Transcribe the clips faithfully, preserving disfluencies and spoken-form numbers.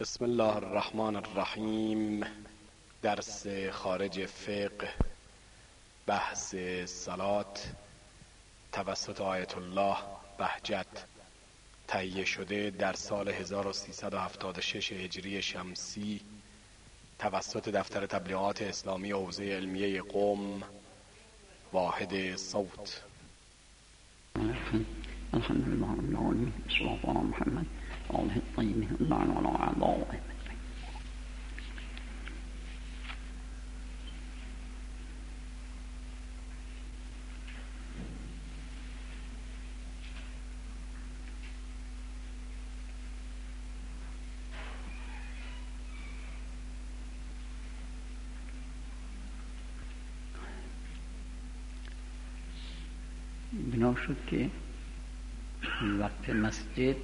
بسم الله الرحمن الرحیم. درس خارج فقه، بحث صلات توسط آیت الله بهجت، تهیه شده در سال هزار و سیصد و هفتاد و شش هجری شمسی توسط دفتر تبلیغات اسلامی حوزه علمیه قم، واحد صوت. الحمد لله رب العالمين، والصلاة على محمد وآله الطيبين الطاهرين وعلى أعضائه. بنا شد که وقت مسجد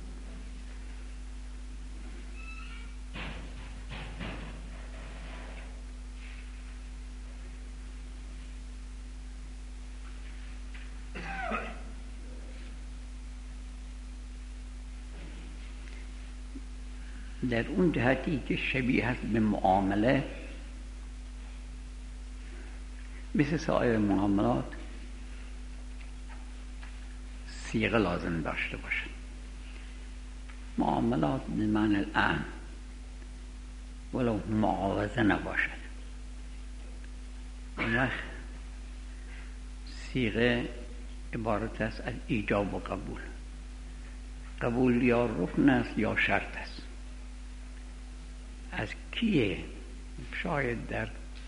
در اون جهتی که شبیه هست به معامله، مثل سایر معاملات صیغه لازم داشته باشه. معاملات به معنی الان ولو معاوضه نباشد. وقت صیغه عبارت است از ایجاب و قبول. قبول یا رکن است یا شرط است. از کیه؟ شاید در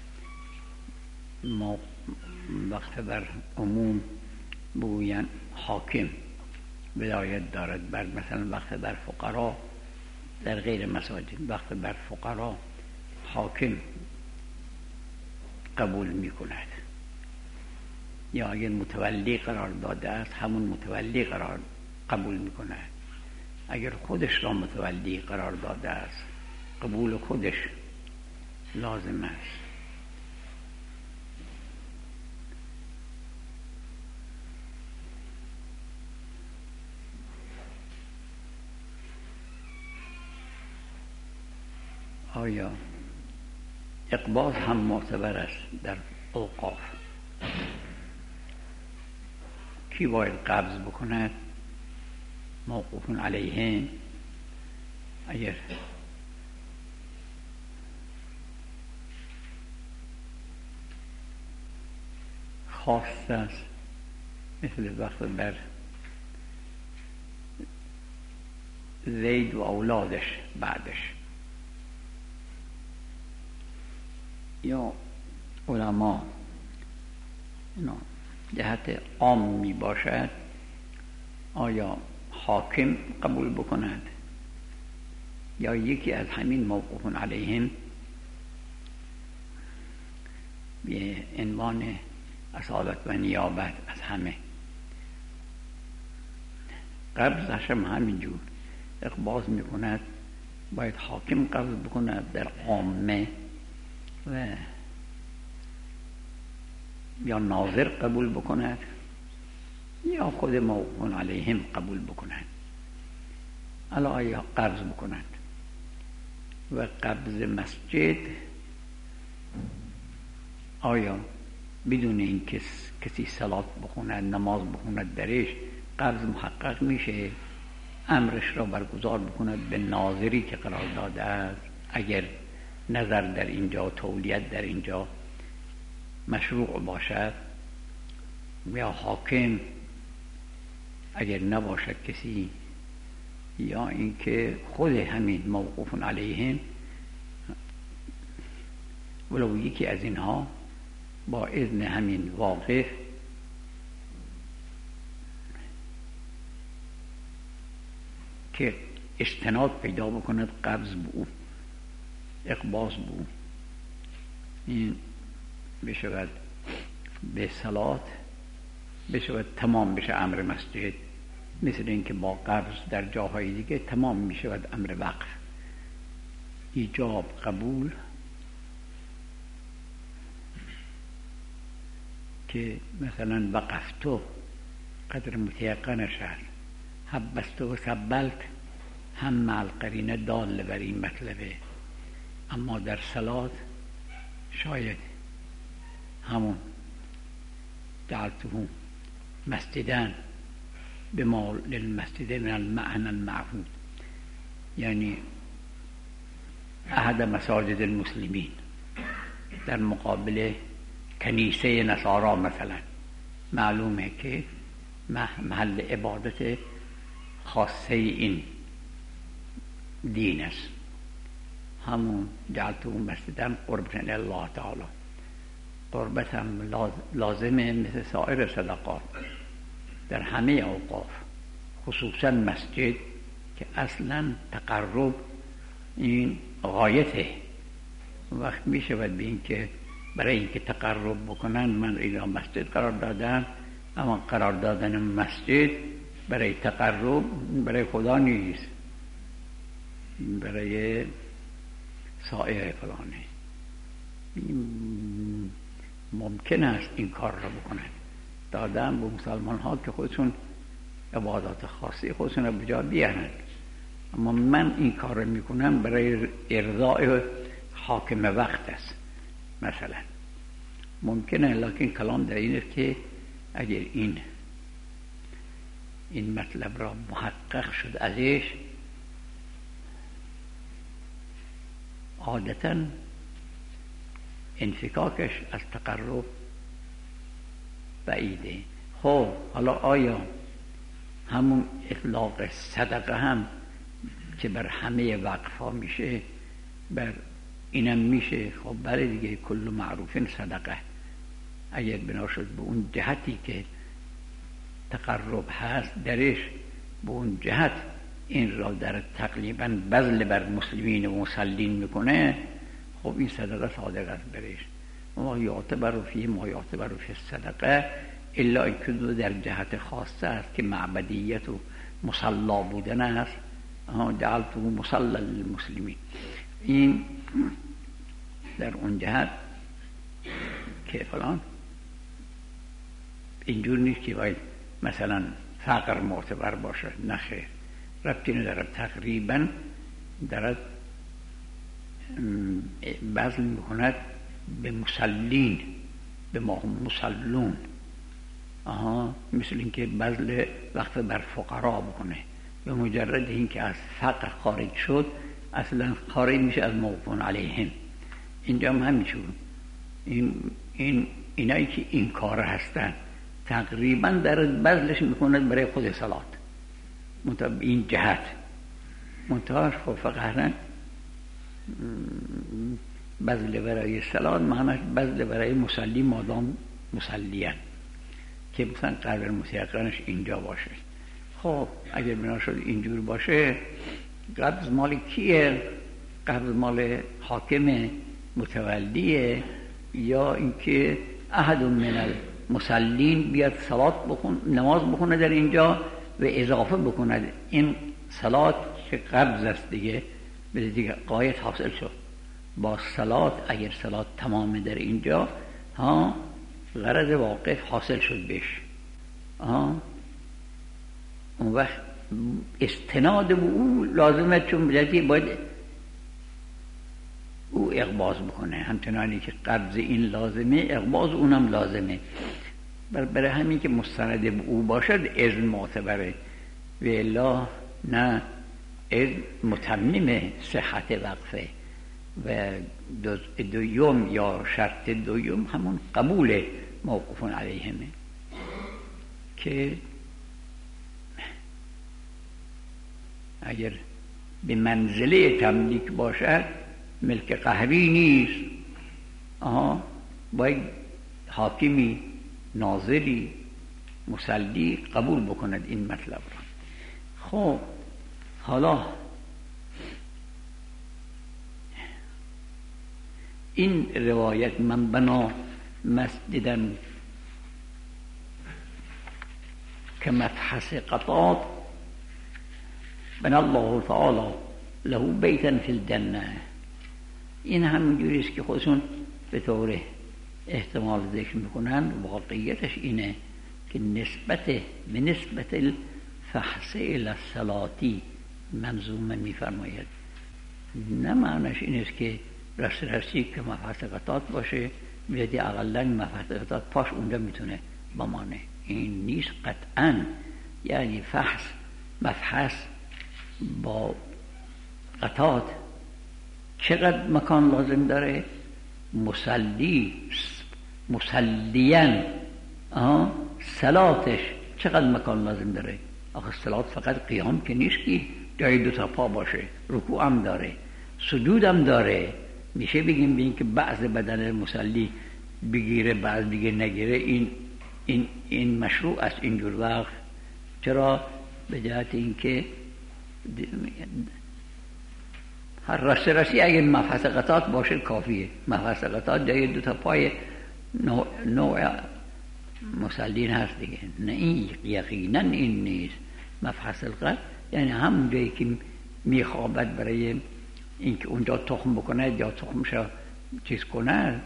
ما وقت در عموم بگوین حاکم ولایت دارد بر، مثلا وقت در فقرا، در غیر مساجد وقت بر فقرا حاکم قبول می کند، یا اگر متولی قرار داده است همون متولی قرار قبول می کند. اگر خودش را متولی قرار داده است قبول خودش لازم است. آیا اقباض هم معتبر است در اوقاف؟ کی باید قبض بکند؟ موقوف علیه. اگر خاص است، مثل وقت بر زید و اولادش بعدش، یا علما اینا جهت عام می باشد، آیا حاکم قبول بکند یا یکی از همین موقوف علیهم به عنوان اصالت و نیابت از همه؟ قبضش هم همینجور اقباض می کند، باید حاکم قبض بکند در عامه و یا ناظر قبول بکند یا خود موقوف علیهم قبول بکند. الا یا قبض بکند. و قبض مسجد آیا بدون این کس کسی صلات بخوند، نماز بخوند درش، قبض محقق میشه؟ امرش را برگزار بکند به ناظری که قرار داده است، اگر نظر در اینجا، تولیت در اینجا مشروع باشد، یا حاکم اگر نباشد کسی، یا اینکه خود همین موقوف علیهم ولو یکی از اینها با اذن همین واقف که اجتناب پیدا بکند قبض بو، اقباض بو، این بشود به صلات، بشود تمام بشه امر مسجد، مثل اینکه با قبض در جاهای دیگه تمام میشود امر وقف. ایجاب قبول که مثلا وقفتو قدر متیقنش هست، حبستو و سبلت هم مع القرینه دال بر این مطلبه، اما در صلات شاید همون جعلته مسجدا بما للمسجد من المعنى المعهود، یعنی احد مساجد المسلمین در مقابل کنیسه نصارا مثلا، معلومه که محل عبادت خاصه این دین است. همون جعلته مسجدا قربة الله تعالی، قربت هم لازمه مثل سایر صدقات در همه اوقاف، خصوصا مسجد که اصلا تقرب این غایته. وقت می شود به این که برای اینکه تقرب بکنن من اینا مسجد قرار دادم، اما قرار دادن مسجد برای تقرب برای خدا نیست، برای سایر فلانه. ممکن است این کار را بکنن، دادن به مسلمان ها که خودشون عبادات خاصی خودشون را بجا بیارن، اما من این کار را میکنم برای ارضاء حاکم وقت است مثلا. ممکنه، لکن کلام در این است که اگر این این مطلب را محقق شد ازش، عادتا انفکاکش از تقرب بعیده. خب حالا آیا همون اطلاق صدقه هم که بر همه وقفا میشه بر اینم میشه؟ خب بله دیگه، کل معروف صدقه. اگر بنا شد به اون جهتی که تقرب هست درش، به اون جهت این را در تقریبا بذل بر مسلمین و مسلین میکنه، خب این صدقه صادق است برش. ما یعتبر فیه ما یعتبر فی صدقه الا که در جهت خاصه است که معبدیت و مصلا بودن است. جعلته مصلا للمسلمین، این در اون جهت که فلان اینجور نیست که باید مثلا فقر معتبر باشه، نه خیر، ربطی ندارد. تقریبا دارد بذل میکند به مسلین، به ما هم مسلون. آها، مثل اینکه بذل وقت بر فقرا بکنه، به مجرد اینکه از فقر خارج شد اصلا خارج میشه از موقوفون علیهم. اینجا هم همینجور، این این اینایی که این کار هستن تقریبا در بذلش میکند برای خود صلات، منتها این جهت منتها خب فقط بذل برای صلات معنیش بذل برای مسلی مادام مسلیان، که مثلا قدر متیقنش اینجا باشه. خب اگر بنا شد اینجور باشه، قبض مال کیه؟ قبض مال حاکم متولیه، یا اینکه احد من المسلین بیاد صلات بخون، نماز بخونه در اینجا و اضافه بکند این صلات که قبض است دیگه، به دیگه قایت حاصل شد با صلات. اگر صلات تمام در اینجا، ها غرض واقف حاصل شد بهش، ها اون وقت استناد به او لازمه، چون بجدی باید او اقباض بکنه، همچنانی که قبض این لازمه اقباض اونم لازمه. برای همین که مستند به او باشد اذن معتبره، و الا نه، اذن متمم صحت وقفه. و دویم یا شرط دویم همون قبول موقوفون علیهمه، که اگر به منزله تملیک باشد ملک قهری نیست، آها باید حاکمی ناظری مسلی قبول بکند این مطلب را. خب حالا این روایت من بنا مسجدا که مفحص قطاط بنا الله تعالی له بیتا فی الجنه، این همین جوریست که خودشون به طور احتمال ذکر میکنن. واقعیتش اینه که نسبت به نسبت الفحص الی الصلاتی منظومه میفرماید نه معنیش این است که رست رستی که مفحص قطعات باشه میادی اقلا مفحص قطعات پاش اونجا میتونه بمانه. این نیست قطعا. یعنی فحص مفحص با قطعات چقدر مکان لازم داره؟ مسلی مسلیان صلاتش چقدر مکان لازم داره؟ آخه صلات فقط قیام که نیست که جای دو تا پا باشه، رکوع هم داره، سجود هم داره. میشه بگیم بگیم که بعض بدن مسلی بگیره بعض دیگه نگیره، این این این مشروع است اینجور وقت. چرا؟ به جهت اینکه هر رست رسی اگه مفحص قطعات باشه کافیه. مفحص قطعات جای دو تا پای نوع, نوع مسلین هست دیگه. نه این یقینا این نیست. مفحص القلب یعنی همون جایی که میخوابد برای اینکه اونجا تخم بکنه یا تخمش چیز کنه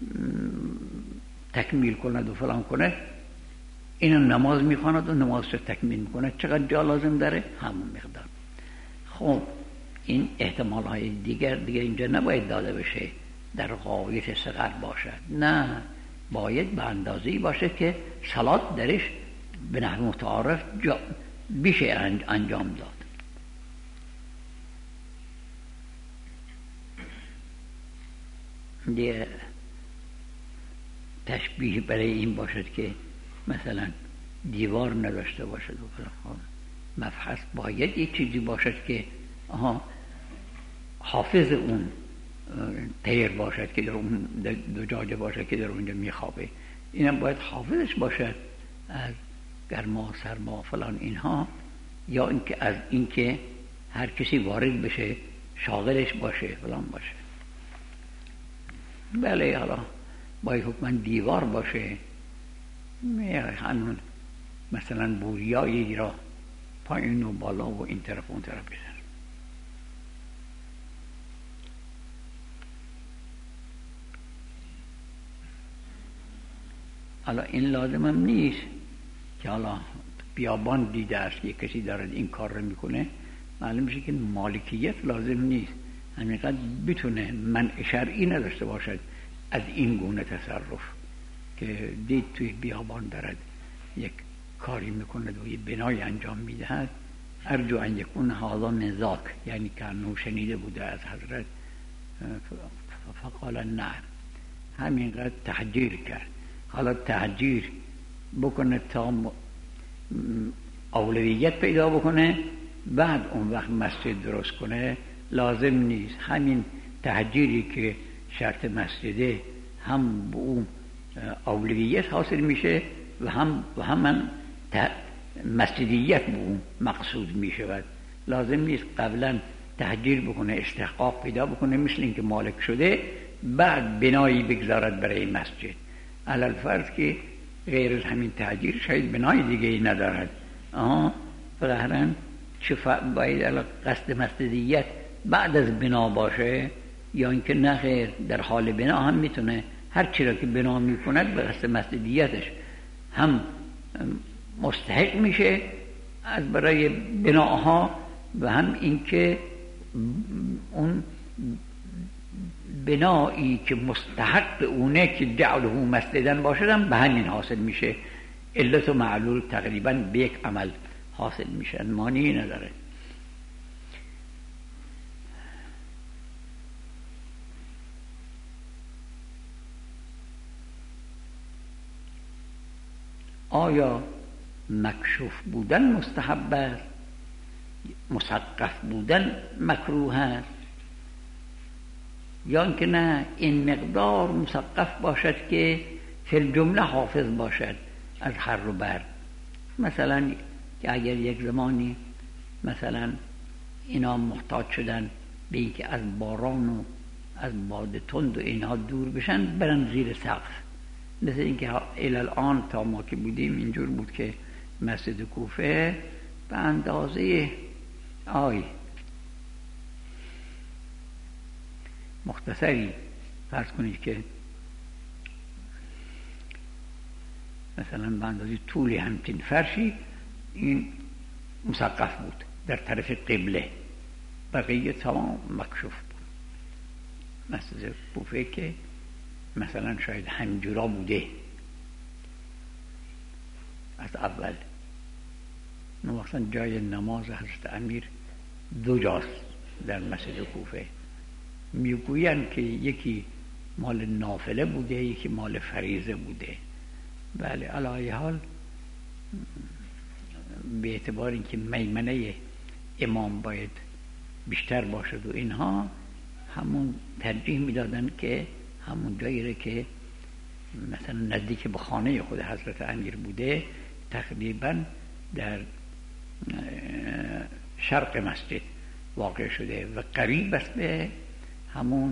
تکمیل کنه و فلان کنه، اینو نماز میخواند و نمازش تکمیل میکنه. چقدر جا لازم داره؟ همون مقدار. خب این احتمال های دیگر دیگه اینجا نباید داده بشه در غایت صغر باشد، نه، باید به اندازه‌ای باشه که صلات درش به نحو متعارف بیشه انجام داد. دیگه تشبیه برای این باشد که مثلا دیوار نداشته باشد و فلان. مفحص باید یک چیزی باشد که آها حافظ اون تیر باشد که در اون دجاجه باشد که در اونجا میخوابه. اینم باید حافظش باشد از گرما سرما فلان اینها، یا اینکه از اینکه هر کسی وارد بشه شاغلش باشه فلان باشه. بله حالا باید حتما دیوار باشه، همون مثلا بوریایی را پایین و بالا و این طرف و اون طرف بزن. حالا این لازم هم نیست که حالا بیابان دیده است یک کسی دارد این کار رو میکنه، معلوم میشه که مالکیت لازم نیست، همینقدر بتونه منع شرعی نداشته باشد از این گونه تصرف که دید توی بیابان دارد یک کاری میکند و یه بنای انجام میدهد. ارجو ان یکون هذا من ذاک، یعنی که انو شنیده بوده از حضرت فقال نه، همینقدر تحجیر کرد. حالا تحجیر بکنه تا اولویت پیدا بکنه، بعد اون وقت مسجد درست کنه لازم نیست. همین تحجیری که شرط مسجده هم به اون اولویت حاصل میشه و هم و هم مسجدیت به اون مقصود میشود. لازم نیست قبلا تحجیر بکنه استحقاق پیدا بکنه مثل اینکه مالک شده بعد بنایی بگذارد برای مسجد. علل فرض که غیر از همین تحجیر شاید بنای دیگه ای ندارد، آها بقیرن چه باید قصد مسجدیت بعد از بنا باشه یا اینکه نه خیر در حال بنا هم میتونه هر چی را که بنا میکند به قصد مسجدیتش هم مستحق میشه از برای بناها و هم اینکه اون بنایی که مستحق اونه که جعله مسجدن باشد هم به همین حاصل میشه. علت و معلول تقریبا به یک عمل حاصل میشن، مانعی نداره. آیا مکشوف بودن مستحب است، مسقف بودن مکروه است، یا اینکه نه این مقدار مسقف باشد که فی الجمله حافظ باشد از هر و بر؟ مثلا که اگر یک زمانی مثلا اینا محتاج شدن به اینکه از باران و از باد تند و اینها دور بشن برن زیر سقف، مثل اینکه الان تا ما که بودیم اینجور بود که مسجد کوفه به اندازه آی مختصری فرض کنید که مثلا به اندازه طول همچین فرشی این مسقف بود در طرف قبله، بقیه تمام مکشوف بود. مسجد کوفه که مثلا شاید همینجورا بوده از اول. مثلا جای نماز حضرت امیر دو جاست در مسجد کوفه. میگویند که یکی مال نافله بوده، یکی مال فریضه بوده. بله، علی ای حال به اعتبار اینکه میمنه امام باید بیشتر باشد و اینها، همون ترجیح میدادن که همون جایی که مثلا نزدیک به خانه خود حضرت امیر بوده، تقریبا در شرق مسجد واقع شده و قریب است به همون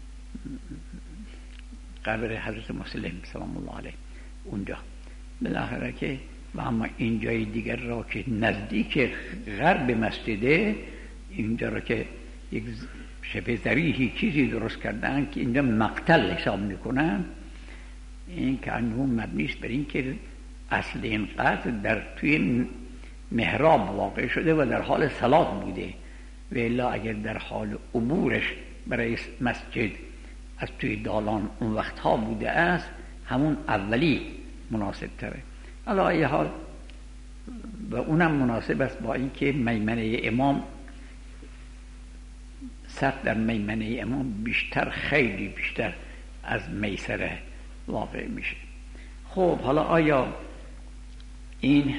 قبر حضرت مسلم سلام الله علیه اونجا. بالاخره که و اما این جای دیگر را که نزدیک غرب مسجده، اینجا را که یک شبه ذریحی چیزی درست کردن که اینجا مقتل حساب میکنن، این که انجام مبنی است بر این که اصل این قتل در توی محراب واقع شده و در حال صلات بوده، و الا اگر در حال عبورش برای مسجد از توی دالان اون وقتها بوده است، همون اولی مناسب تره. علی ای حال و اونم مناسب است با اینکه میمنه امام، سقف در میمنه امام بیشتر، خیلی بیشتر از میسره واقع میشه. خب حالا آیا این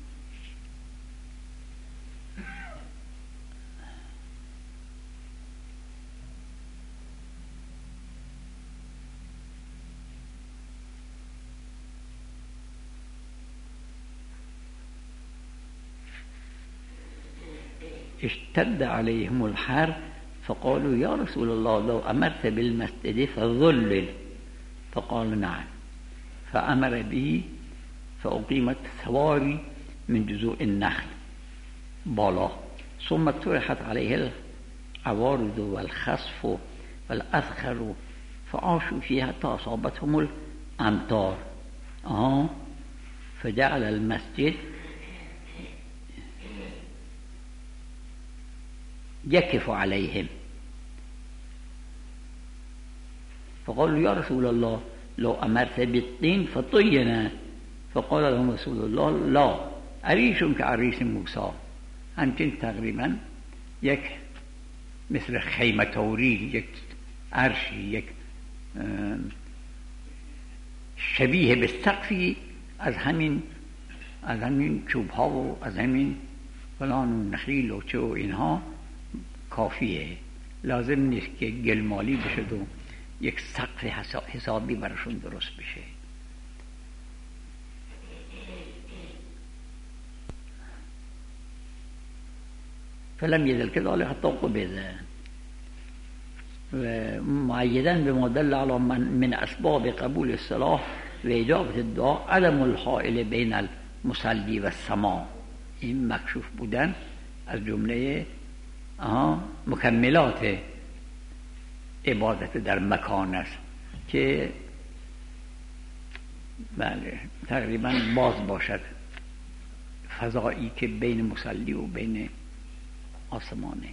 اشتد عليهم الحر فقالوا يا رسول الله لو أمرت بالمسجد فظلل، فقال نعم، فأمر به فأقيمت ثواري من جذوع النخل بالا، ثم طرحت عليه العوارض والخصف والأذخر فعاشوا فيها حتى أصابتهم الأمطار. آه فجعل المسجد يكف عليهم، فقالوا يا رسول الله لو أمرت بالطين فطينا، فقال لهم رسول الله لا، عريش كعريش موسى. همچنین تقریبا یک مثل خیمه توری، یک عرشی، یک شبیه به سقفی از همین از همین چوب ها و از همین فلان و نخیل و چه و اینها کافیه، لازم نیست که گلمالی بشه و یک سقف حسابی براشون درست بشه. فلم يزل كذلك حتى قبض، ومعيدا بما دل على من اسباب قبول الصلاه واجابه الدعاء عدم الحائل بين المصلي والسماع. این مکشوف بودن از جمله مکملات عبادت در مکان است که بله تقریبا باز باشد فضایی که بین مصلی و بین آسمانه.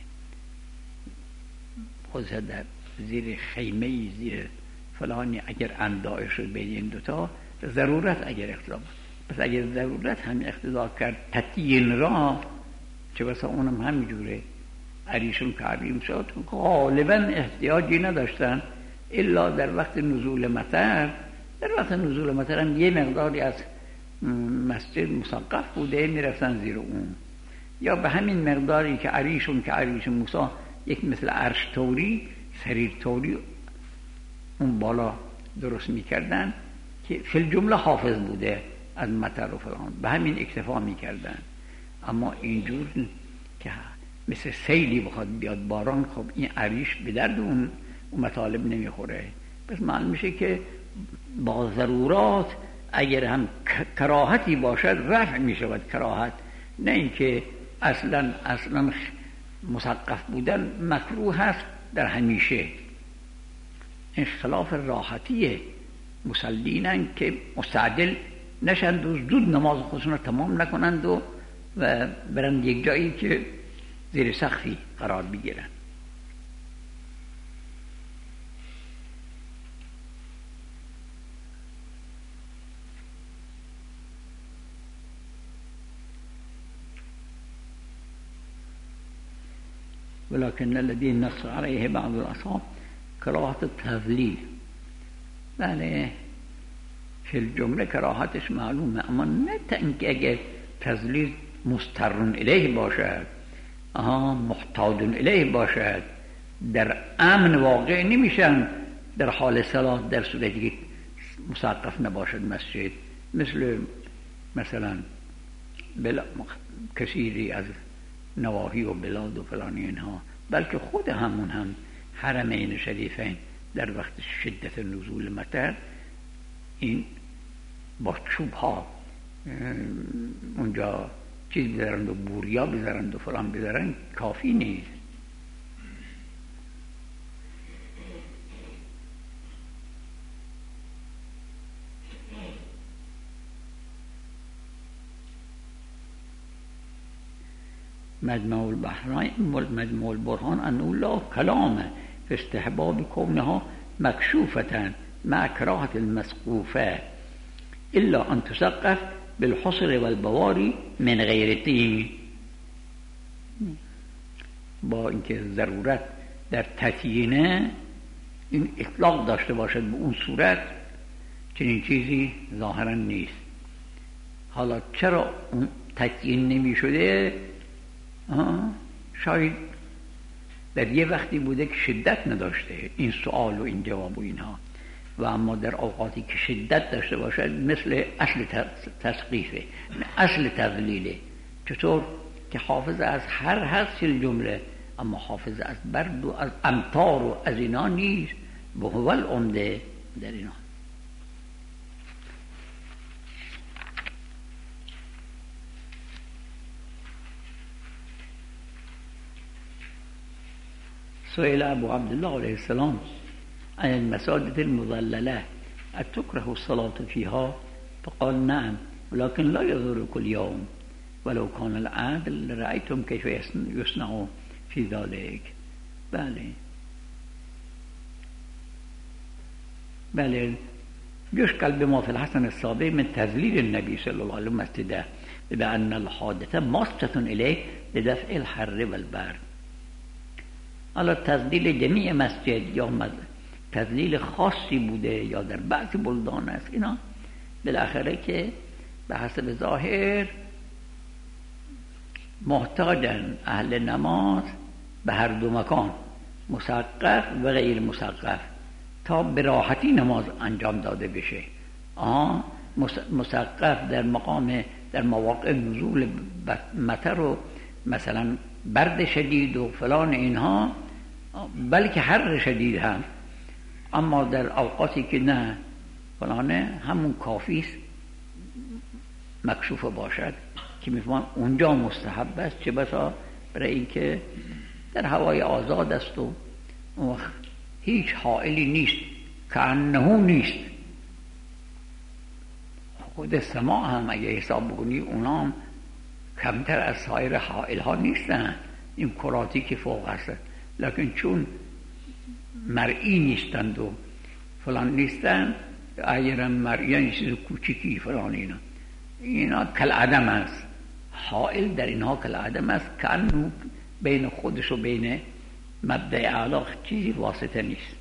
خودش در زیر خیمه زیر فلانی اگر انداعی شد بین این دوتا، ضرورت اگر اقتضا بود، پس اگر ضرورت هم اقتضا کرد تطیین را، چه بسا اونم همینجوره عریشون که عریم شد، غالبا احتیاجی نداشتن الا در وقت نزول مطر. در وقت نزول مطر هم یه مقداری از مسجد مسقف بوده، میرفتن زیر اون، یا به همین مقداری که عریشون که عریش موسی یک مثل عرش توری، سریر توری اون بالا درست میکردن که فی الجمله حافظ بوده از مطر و فلان، به همین اکتفا میکردن. اما اینجور که مثل سیلی بخواد بیاد باران، خب این عریش به درد اون مطالب نمیخوره. پس معلوم میشه که با ضرورات اگر هم کراهتی باشد رفع میشود کراهت، نه اینکه اصلا اصلا مسقف بودن مکروه هست در همیشه. این خلاف راحتیه مسلینن که مستعجل نشند و زود نماز خودشون رو تمام نکنند و, و برند یک جایی که زیر سقفی قرار بگیرن. ولكن الذي نص عليه بعض الأصحاب کراهت تذلیل. بله فی الجمله کراهتش معلومه، اما نه تا اینکه اگر تذلیل مضطر الیه باشد، آها محتاج الیه باشد، در امن واقع نمیشن در حال صلاة در صورتی که مسقف نباشد مسجد، مثل مثلا بلا کثیری از نواحی و بلاد و فلانی اینها، بلکه خود همون هم حرمین شریفین در وقت شدت نزول مطر این با چوب ها اونجا چیز بذارند و بوریا بذارند و فلان بذارند کافی نیست. مجمع البحرین والمجمع البرهان انه لا کلام في استحباب كونها مكشوفة مع كراهة المسقوفة إلا أن تسقف بالحصر والبواري من غیر طین. با اینکه ضرورت در تطیینه این اطلاق داشته باشد به اون صورت، چنین چیزی ظاهرا نیست. حالا چرا اون تطیین نمی شده؟ شاید در یه وقتی بوده که شدت نداشته این سوال و این جواب و اینها، و اما در اوقاتی که شدت داشته باشد مثل اصل تسقیفه، اصل تذلیله. چطور که حافظ از هر هست جمله، اما حافظ از برد و از امطار و از اینا نیست، به هو العمده در اینا. سئل ابو عبدالله علیه السلام عن المساجد المظللة أتكره الصلاة فيها؟ فقال نعم ولكن لا يضرك اليوم ولو كان العدل رأيتم كيف يصنع في ذلك. بله بله يشكل بما في الحسن السابق من تذليل النبي صلى الله عليه وسلم مسجده بأن الحادثة مصلة إليه لدفع الحر والبرد. حالا تذلیل جمیع مسجد یا تذلیل خاصی بوده یا در بعضی بلدان است، اینا بالاخره که به حسب ظاهر محتاجن اهل نماز به هر دو مکان، مسقف و غیر مسقف، تا به راحتی نماز انجام داده بشه. آه مسقف در مقام در مواقع نزول مطر و مثلا برد شدید و فلان اینها، بلکه حر شدید هم، اما در اوقاتی که نه فلانه همون کافیست مکشوف باشد که میفهمن اونجا مستحب است، چه بسا برای اینکه در هوای آزاد است و هیچ حائلی نیست که انه نیست. خود سما هم اگه حساب بکنی اونا هم کمتر از سایر حائل ها نیستن، این کراتی که فوق هست، لکن چون مرئی نیستند و فلان نیستن، اگرم مرئی این چیز کوچیکی فلان اینا اینا کل عدم است. حائل در اینها کل عدم است که انو بین خودش و بین مبدأ اعلی چیزی واسطه نیست.